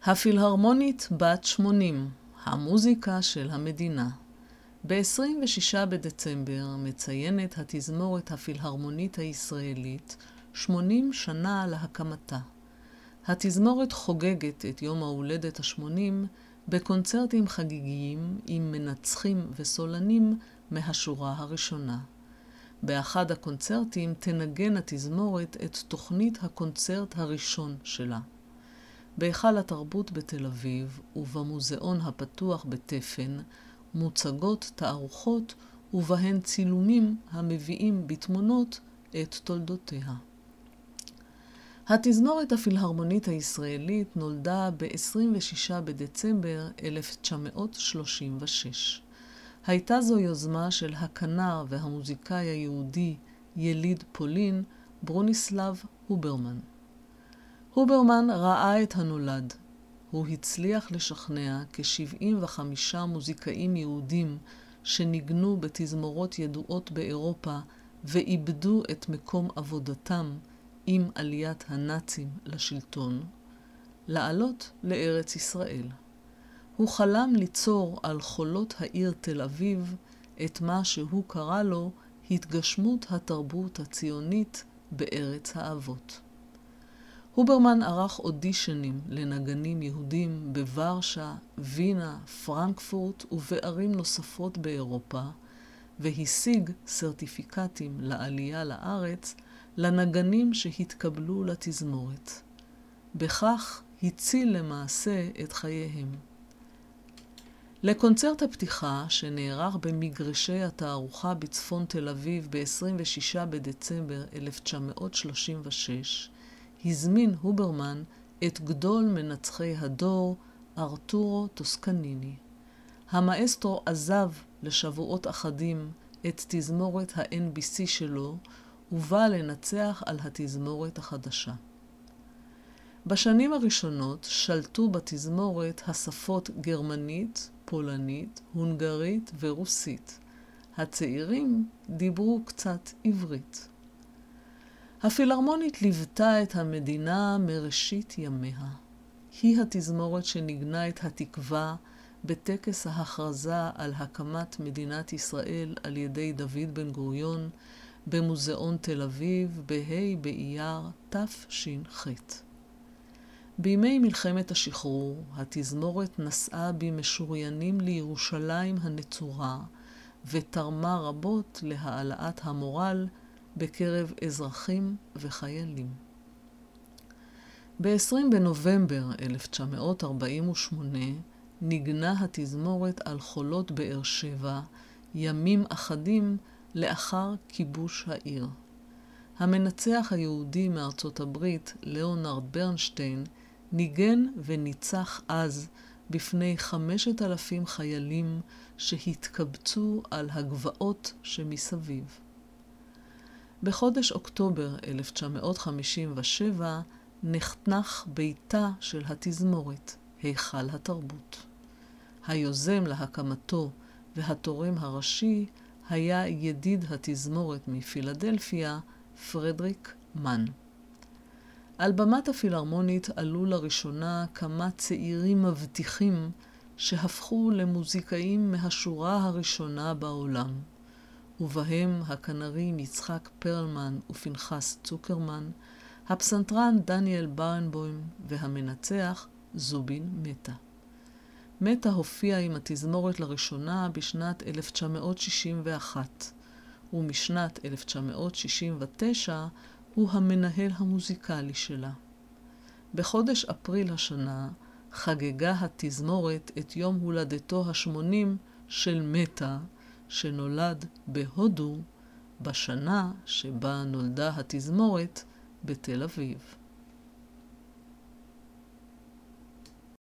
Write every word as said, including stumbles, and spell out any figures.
הפילהרמונית בת שמונים, המוזיקה של המדינה. ב-עשרים ושישה בדצמבר מציינת התזמורת הפילהרמונית הישראלית שמונים שנה להקמתה. התזמורת חוגגת את יום ההולדת ה-שמונים בקונצרטים חגיגיים עם מנצחים וסולנים מהשורה הראשונה. באחד הקונצרטים תנגן התזמורת את תוכנית הקונצרט הראשון שלה. בהיכל התרבות בתל אביב ובמוזיאון הפתוח בתפן מוצגות תערוכות ובהן צילומים המביאים בתמונות את תולדותיה. התזמורת הפילהרמונית הישראלית נולדה ב-עשרים ושישה בדצמבר אלף תשע מאות שלושים ושש. הייתה זו יוזמה של הכנר והמוזיקאי היהודי יליד פולין, ברוניסלב הוברמן. הוברמן ראה את הנולד. הוא הצליח לשכנע כ-שבעים וחמישה מוזיקאים יהודים שניגנו בתזמורות ידועות באירופה ואיבדו את מקום עבודתם עם עליית הנאצים לשלטון, לעלות לארץ ישראל. הוא חלם ליצור על חולות העיר תל אביב את מה שהוא קרא לו התגשמות התרבות הציונית בארץ האבות. הוברמן ערך אודישנים לנגנים יהודים בוורשה, וינה, פרנקפורט ובערים נוספות באירופה, והשיג סרטיפיקטים לעלייה לארץ לנגנים שהתקבלו לתזמורת. בכך הציל למעשה את חייהם. לקונצרט הפתיחה שנערך במגרשי התערוכה בצפון תל אביב ב-עשרים ושישה בדצמבר אלף תשע מאות שלושים ושש, הזמין הוברמן את גדול מנצחי הדור, ארתורו טוסקניני. המאסטרו עזב לשבועות אחדים את תזמורת ה-אן בי סי שלו, ובא לנצח על התזמורת החדשה. בשנים הראשונות שלטו בתזמורת השפות גרמנית, פולנית, הונגרית ורוסית. הצעירים דיברו קצת עברית. הפילהרמונית ליוותה את המדינה מראשית ימיה. היא התזמורת שניגנה את התקווה בטקס ההכרזה על הקמת מדינת ישראל על ידי דוד בן גוריון במוזיאון תל אביב בה' באייר תש"ח. בימי מלחמת השחרור, התזמורת נסעה במשוריינים לירושלים הנצורה ותרמה רבות להעלאת המורל בקרב אזרחים וחיילים. ב-עשרים בנובמבר אלף תשע מאות ארבעים ושמונה ניגנה התזמורת על חולות באר שבע ימים אחדים לאחר כיבוש העיר. המנצח היהודי מארצות הברית, ליאונרד ברנשטיין, ניגן וניצח אז בפני חמשת אלפים חיילים שהתקבצו על הגבעות שמסביב. בחודש אוקטובר אלף תשע מאות חמישים ושבע נחנך ביתה של התזמורת, היכל התרבות. היוזם להקמתו והתורם הראשי היה ידיד התזמורת מפילדלפיה, פרדריק מן. על במת הפילהרמונית עלו לראשונה כמה צעירים מבטיחים שהפכו למוזיקאים מהשורה הראשונה בעולם, ובהם הכנרים יצחק פרלמן ופנחס צוקרמן, הפסנתרן דניאל ברנבוים והמנצח זובין מטה. מטה הופיע עם התזמורת לראשונה בשנת אלף תשע מאות שישים ואחת, ומשנת אלף תשע מאות שישים ותשע הוא המנהל המוזיקלי שלה. בחודש אפריל השנה חגגה התזמורת את יום הולדתו השמונים של מטה, שנולד בהודו בשנה שבה נולדה התזמורת בתל אביב.